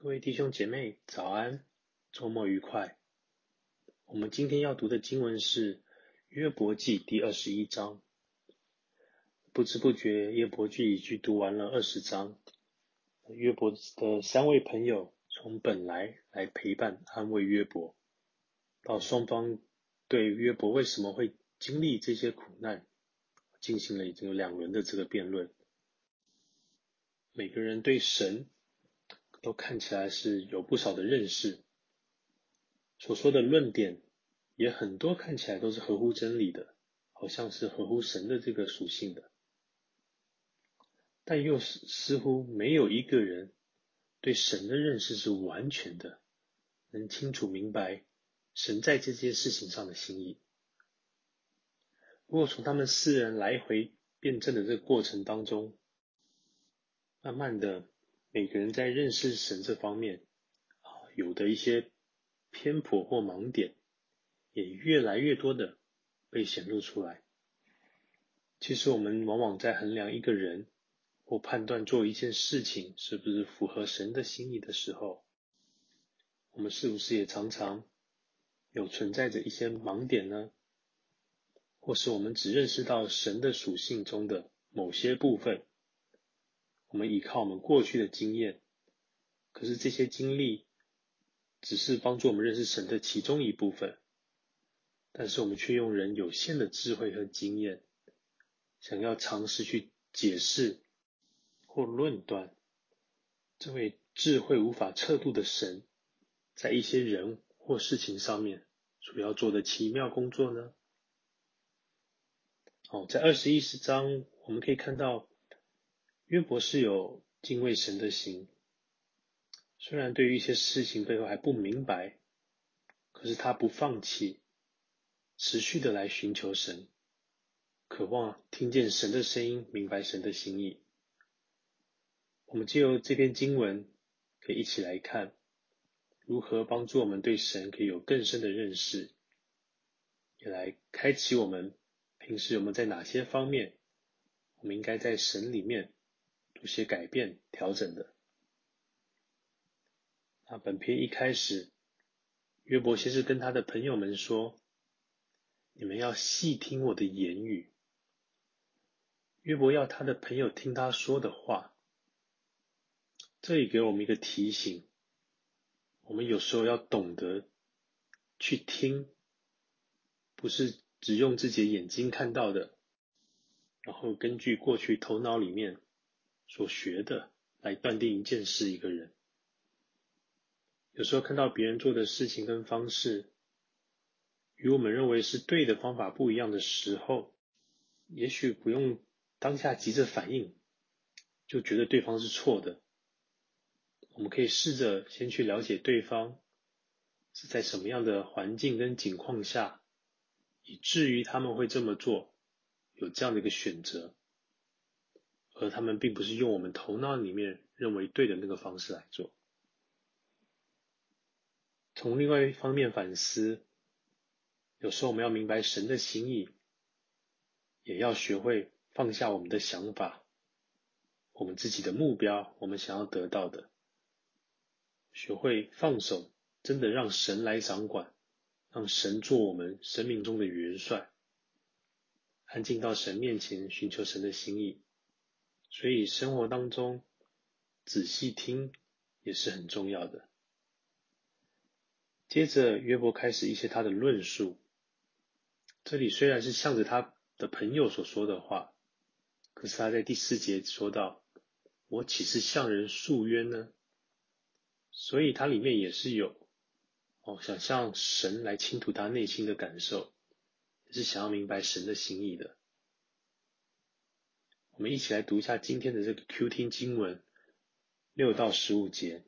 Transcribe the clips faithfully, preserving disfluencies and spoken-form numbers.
各位弟兄姐妹，早安，周末愉快。我们今天要读的经文是约伯记第二十一章。不知不觉，约伯记已经读完了二十章。约伯的三位朋友从本来来陪伴安慰约伯，到双方对约伯为什么会经历这些苦难，进行了已经有两轮的这个辩论。每个人对神都看起来是有不少的认识，所说的论点也很多看起来都是合乎真理的，好像是合乎神的这个属性的，但又似乎没有一个人对神的认识是完全的，能清楚明白神在这件事情上的心意。如果从他们四人来回辩证的这个过程当中，慢慢的每个人在认识神这方面有的一些偏颇或盲点也越来越多的被显露出来。其实我们往往在衡量一个人或判断做一件事情是不是符合神的心意的时候，我们是不是也常常有存在着一些盲点呢？或是我们只认识到神的属性中的某些部分，我们依靠我们过去的经验，可是这些经历只是帮助我们认识神的其中一部分，但是我们却用人有限的智慧和经验，想要尝试去解释或论断这位智慧无法测度的神在一些人或事情上面所要做的奇妙工作呢？好，在二十一章我们可以看到约伯是有敬畏神的心，虽然对于一些事情背后还不明白，可是他不放弃，持续的来寻求神，渴望听见神的声音，明白神的心意。我们藉由这篇经文可以一起来看如何帮助我们对神可以有更深的认识，也来开启我们平时我们在哪些方面我们应该在神里面做些改变调整的。那本篇一开始，约伯先是跟他的朋友们说，你们要细听我的言语。约伯要他的朋友听他说的话，这里给我们一个提醒，我们有时候要懂得去听，不是只用自己的眼睛看到的，然后根据过去头脑里面所学的来断定一件事一个人。有时候看到别人做的事情跟方式与我们认为是对的方法不一样的时候，也许不用当下急着反应就觉得对方是错的，我们可以试着先去了解对方是在什么样的环境跟情况下，以至于他们会这么做，有这样的一个选择，而他们并不是用我们头脑里面认为对的那个方式来做。从另外一方面反思，有时候我们要明白神的心意，也要学会放下我们的想法，我们自己的目标，我们想要得到的，学会放手，真的让神来掌管，让神做我们生命中的元帅，安静到神面前寻求神的心意。所以生活当中仔细听也是很重要的。接着约伯开始一些他的论述，这里虽然是向着他的朋友所说的话，可是他在第四节说到，我岂是向人诉冤呢？所以他里面也是有哦，想向神来倾吐他内心的感受，也是想要明白神的心意的。我们一起来读一下今天的这个 Q 听经文六到十五节。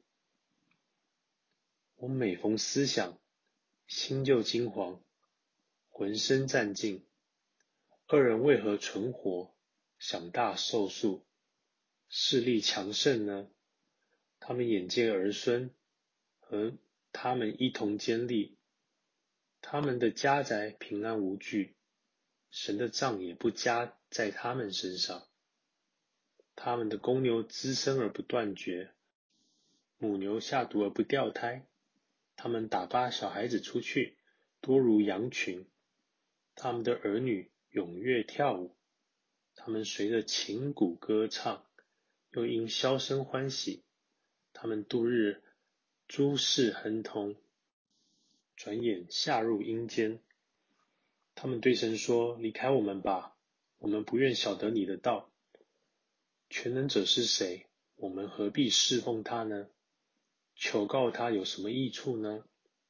我每逢思想，心就惊惶，浑身战尽。二人为何存活，享大寿数，势力强盛呢？他们眼见儿孙，和他们一同坚立，他们的家宅平安无惧，神的杖也不加在他们身上。他们的公牛滋生而不断绝， 母牛下毒而不掉胎，他们打发小孩子出去，多如羊群，他们的儿女踊跃跳舞，他们随着琴鼓歌唱，又因箫声欢喜，他们度日诸事亨通，转眼下入阴间。他们对神说：离开我们吧，我们不愿晓得你的道。全能者是谁？我们何必侍奉他呢？求告他有什么益处呢？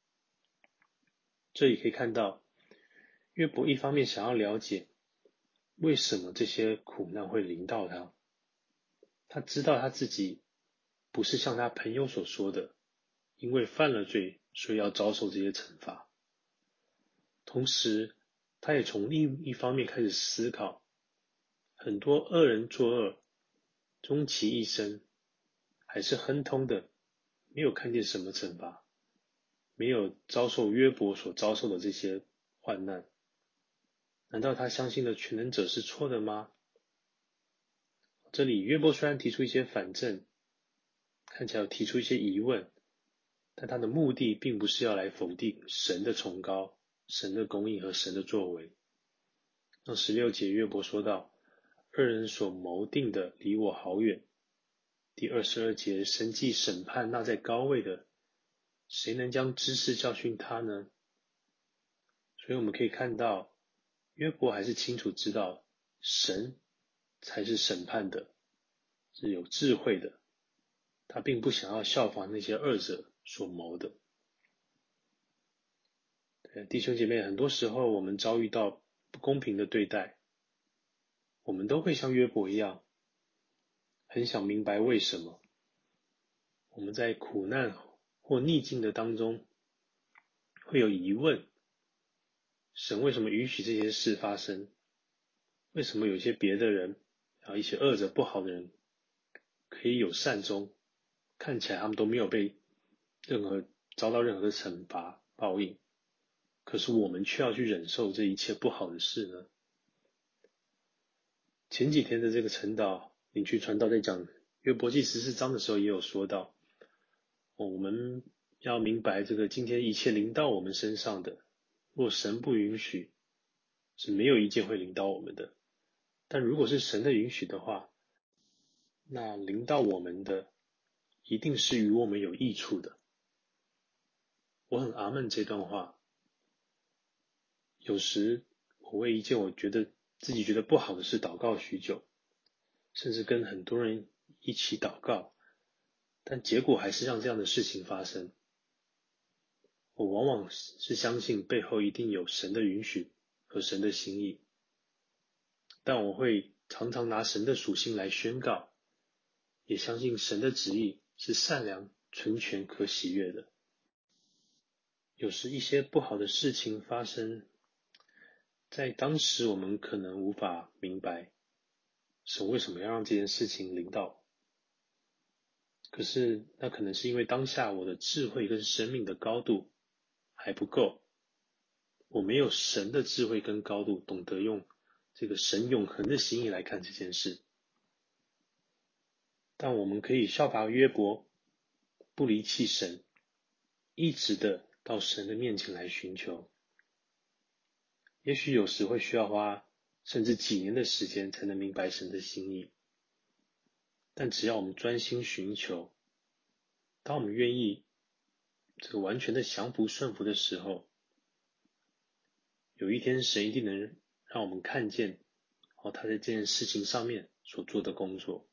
这里可以看到，约伯一方面想要了解为什么这些苦难会临到他，他知道他自己不是像他朋友所说的，因为犯了罪，所以要遭受这些惩罚。同时，他也从另一方面开始思考，很多恶人作恶，终其一生还是亨通的，没有看见什么惩罚，没有遭受约伯所遭受的这些患难。难道他相信的全能者是错的吗？这里约伯虽然提出一些反证，看起来有提出一些疑问，但他的目的并不是要来否定神的崇高、神的公义和神的作为。那十六节约伯说道，二人所谋定的离我好远。第二十二节，神既审判那在高位的，谁能将知识教训他呢？所以我们可以看到，约伯还是清楚知道神才是审判的，是有智慧的，他并不想要效仿那些恶者所谋的。弟兄姐妹，很多时候我们遭遇到不公平的对待，我们都会像约伯一样，很想明白为什么。我们在苦难或逆境的当中会有疑问，神为什么允许这些事发生？为什么有些别的人，啊，一些恶者不好的人可以有善终，看起来他们都没有被任何遭到任何的惩罚报应，可是我们却要去忍受这一切不好的事呢？前几天的这个晨祷领区传道在讲约伯记十四章的时候也有说到，哦，我们要明白这个今天一切临到我们身上的，若神不允许，是没有一件会临到我们的。但如果是神的允许的话，那临到我们的一定是与我们有益处的。我很阿们这段话。有时我为一件我觉得自己觉得不好的事祷告许久，甚至跟很多人一起祷告，但结果还是让这样的事情发生。我往往是相信背后一定有神的允许和神的心意，但我会常常拿神的属性来宣告，也相信神的旨意是善良、纯全、可喜悦的。有时一些不好的事情发生，在当时我们可能无法明白神为什么要让这件事情临到，可是那可能是因为当下我的智慧跟生命的高度还不够，我没有神的智慧跟高度，懂得用这个神永恒的心意来看这件事。但我们可以效法约伯，不离弃神，一直的到神的面前来寻求。也许有时会需要花甚至几年的时间才能明白神的心意，但只要我们专心寻求，当我们愿意这个完全的降服顺服的时候，有一天神一定能让我们看见哦，他在这件事情上面所做的工作。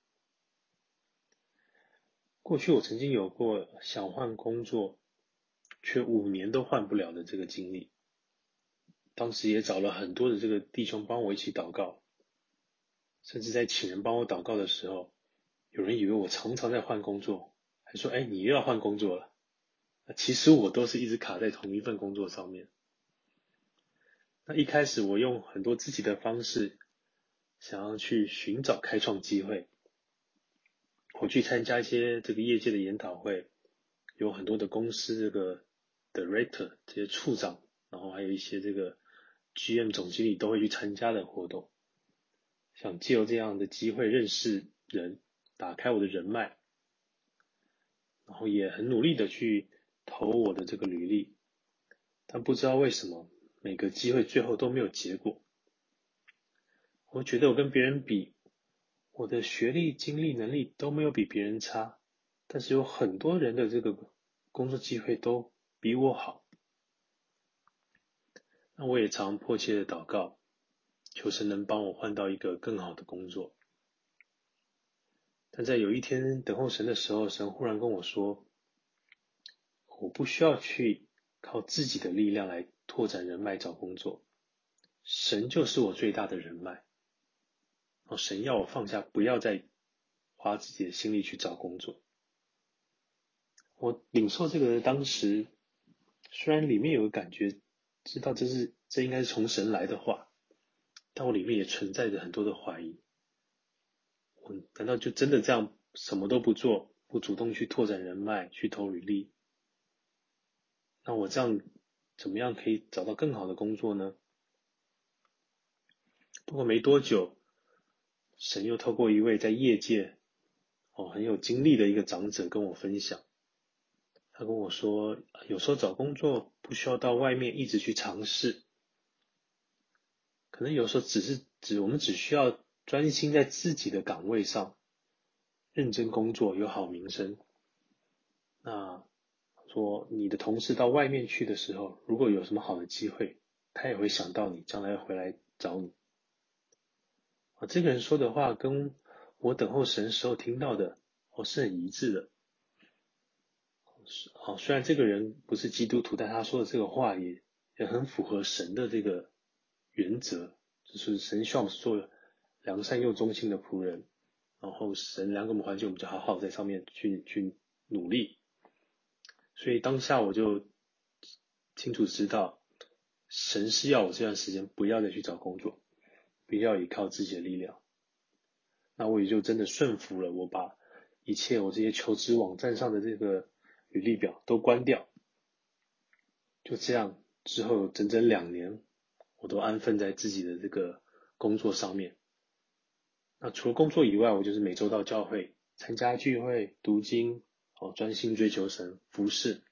过去我曾经有过想换工作，却五年都换不了的这个经历。当时也找了很多的这个弟兄帮我一起祷告，甚至在请人帮我祷告的时候，有人以为我常常在换工作，还说，哎，你又要换工作了。其实我都是一直卡在同一份工作上面。那一开始我用很多自己的方式，想要去寻找开创机会。我去参加一些这个业界的研讨会，有很多的公司这个 director 这些处长，然后还有一些这个 G M 总经理都会去参加的活动，想借由这样的机会认识人，打开我的人脉，然后也很努力的去投我的这个履历，但不知道为什么每个机会最后都没有结果。我觉得我跟别人比，我的学历、经历、能力都没有比别人差，但是有很多人的这个工作机会都比我好。那我也常迫切的祷告，求神能帮我换到一个更好的工作。但在有一天等候神的时候，神忽然跟我说，我不需要去靠自己的力量来拓展人脉找工作，神就是我最大的人脉。神要我放下，不要再花自己的心力去找工作。我领受这个当时，虽然里面有个感觉，知道这是这应该是从神来的话，但我里面也存在着很多的怀疑。我难道就真的这样什么都不做，不主动去拓展人脉，去投履历？那我这样怎么样可以找到更好的工作呢？不过没多久，神又透过一位在业界哦很有经历的一个长者跟我分享，他跟我说，有时候找工作不需要到外面一直去尝试，可能有时候只是只我们只需要专心在自己的岗位上，认真工作，有好名声。那说你的同事到外面去的时候，如果有什么好的机会，他也会想到你，将来回来找你。啊，这个人说的话跟我等候神时候听到的哦是很一致的。哦，虽然这个人不是基督徒，但他说的这个话也也很符合神的这个原则，就是神希望我们做良善又忠心的仆人，然后神良给我们环境，我们就好好在上面去去努力。所以当下我就清楚知道，神是要我这段时间不要再去找工作，不要依靠自己的力量。那我也就真的顺服了，我把一切我这些求职网站上的这个履历表都关掉。就这样之后整整两年，我都安分在自己的这个工作上面。那除了工作以外，我就是每周到教会参加聚会、读经，哦，专心追求神、服侍。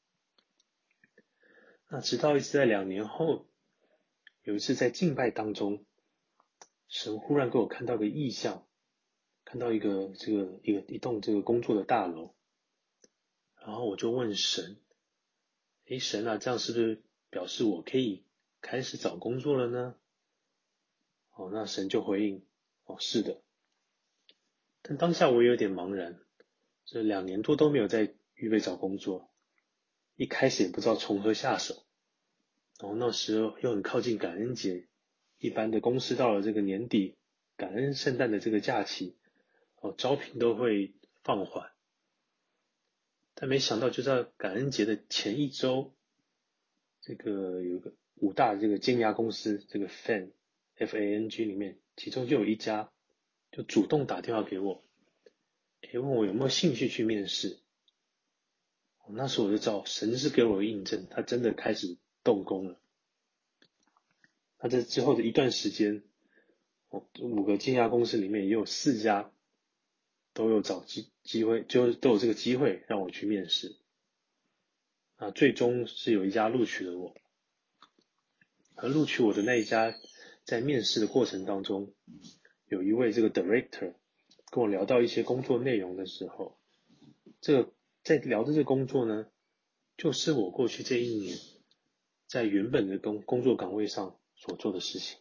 那直到一次在两年后，有一次在敬拜当中，神忽然给我看到个异象，看到一个这个一个一栋这个工作的大楼，然后我就问神，诶，神啊，这样是不是表示我可以开始找工作了呢？哦，那神就回应，哦，是的。但当下我也有点茫然，这两年多都没有在预备找工作，一开始也不知道从何下手。然后那时候又很靠近感恩节，一般的公司到了这个年底，感恩圣诞的这个假期，哦，招聘都会放缓。但没想到就在感恩节的前一周，这个有个五大这个尖牙公司，这个 F A N F A N G 里面，其中就有一家就主动打电话给我，诶，问我有没有兴趣去面试。那时候我就知道神是给我印证，他真的开始动工了。那在之后的一段时间，五个尖牙公司里面也有四家都有找机机会，就都有这个机会让我去面试。啊，最终是有一家录取了我。而录取我的那一家，在面试的过程当中，有一位这个 director 跟我聊到一些工作内容的时候，这个在聊的这个工作呢，就是我过去这一年在原本的工工作岗位上所做的事情。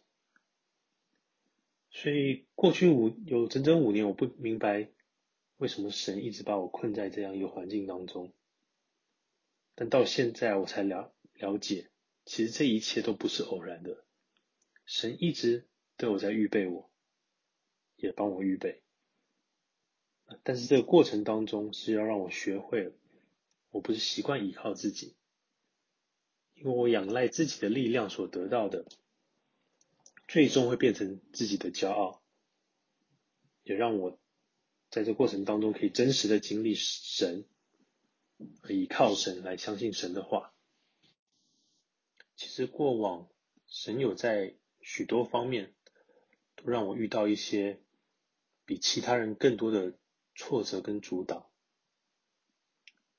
所以过去五有整整五年，我不明白为什么神一直把我困在这样一个环境当中。但到现在我才了了解，其实这一切都不是偶然的，神一直都有在预备我，也帮我预备。但是这个过程当中是要让我学会了，我不是习惯依靠自己，因为我仰赖自己的力量所得到的，最终会变成自己的骄傲，也让我在这过程当中可以真实的经历神，依靠神来相信神的话。其实过往神有在许多方面都让我遇到一些比其他人更多的挫折跟阻挡。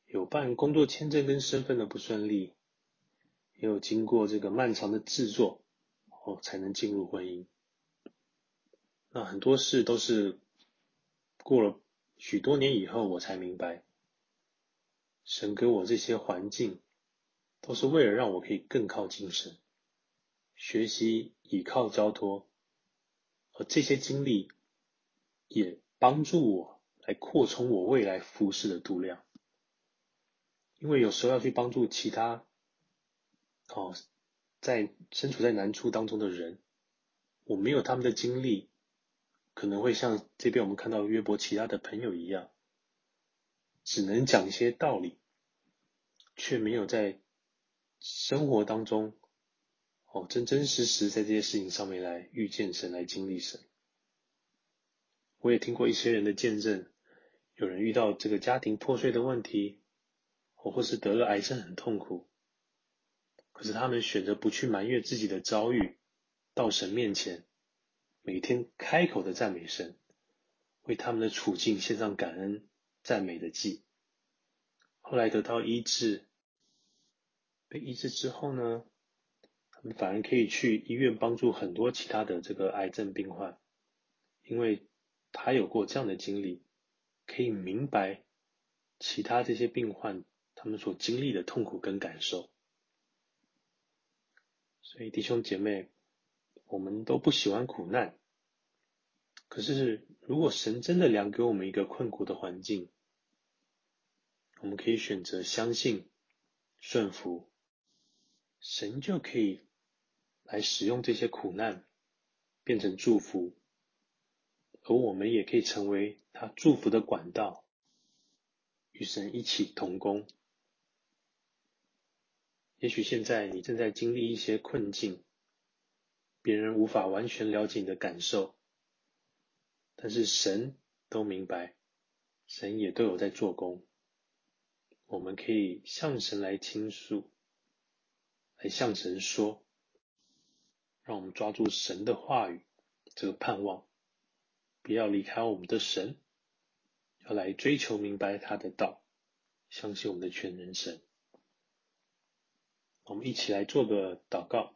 有办工作签证跟身份的不顺利，也有经过这个漫长的制作哦才能进入婚姻。那很多事都是过了许多年以后我才明白，神给我这些环境都是为了让我可以更靠近神，学习倚靠交托，而这些经历也帮助我来扩充我未来服事的度量。因为有时候要去帮助其他哦，在身处在难处当中的人，我没有他们的经历，可能会像这边我们看到约伯其他的朋友一样，只能讲一些道理，却没有在生活当中哦真真实实在这些事情上面来遇见神，来经历神。我也听过一些人的见证，有人遇到这个家庭破碎的问题，或是得了癌症很痛苦，可是他们选择不去埋怨自己的遭遇，到神面前每天开口的赞美神，为他们的处境献上感恩赞美的祭。后来得到医治，被医治之后呢，他们反而可以去医院帮助很多其他的这个癌症病患，因为他有过这样的经历，可以明白其他这些病患他们所经历的痛苦跟感受。所以弟兄姐妹，我们都不喜欢苦难，可是如果神真的量给我们一个困苦的环境，我们可以选择相信顺服，神就可以来使用这些苦难变成祝福，而我们也可以成为他祝福的管道，与神一起同工。也许现在你正在经历一些困境，别人无法完全了解你的感受，但是神都明白，神也都有在做工。我们可以向神来倾诉，来向神说，让我们抓住神的话语，这个盼望，不要离开我们的神，要来追求明白他的道，相信我们的全能神。我们一起来做个祷告。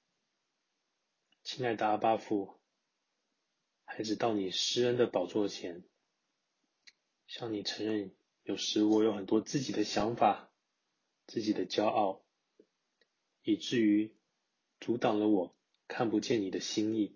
亲爱的阿爸父，孩子到你施恩的宝座前，向你承认，有时我有很多自己的想法，自己的骄傲，以至于阻挡了我看不见你的心意。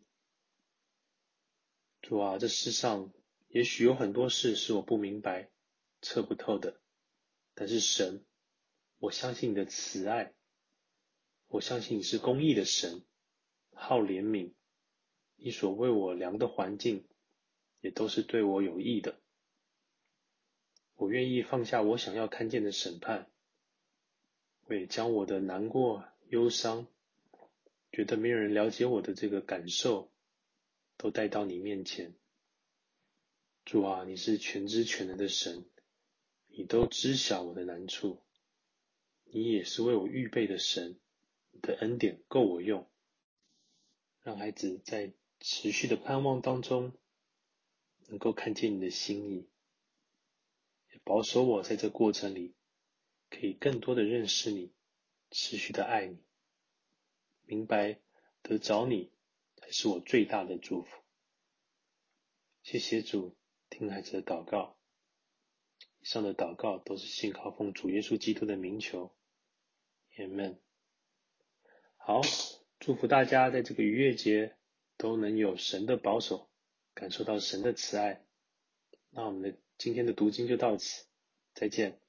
主啊，这世上也许有很多事是我不明白、测不透的，但是神，我相信你的慈爱，我相信你是公义的神，好怜悯，你所为我量的环境也都是对我有益的。我愿意放下我想要看见的审判，我也将我的难过、忧伤，觉得没有人了解我的这个感受，都带到你面前。主啊，你是全知全能的神，你都知晓我的难处，你也是为我预备的神，你的恩典够我用，让孩子在持续的盼望当中能够看见你的心意，也保守我在这过程里可以更多的认识你，持续的爱你，明白得着你才是我最大的祝福。谢谢主，听孩子的祷告。以上的祷告都是信靠奉主耶稣基督的名求。Amen。好，祝福大家在这个逾越节都能有神的保守，感受到神的慈爱。那我们的今天的读经就到此，再见。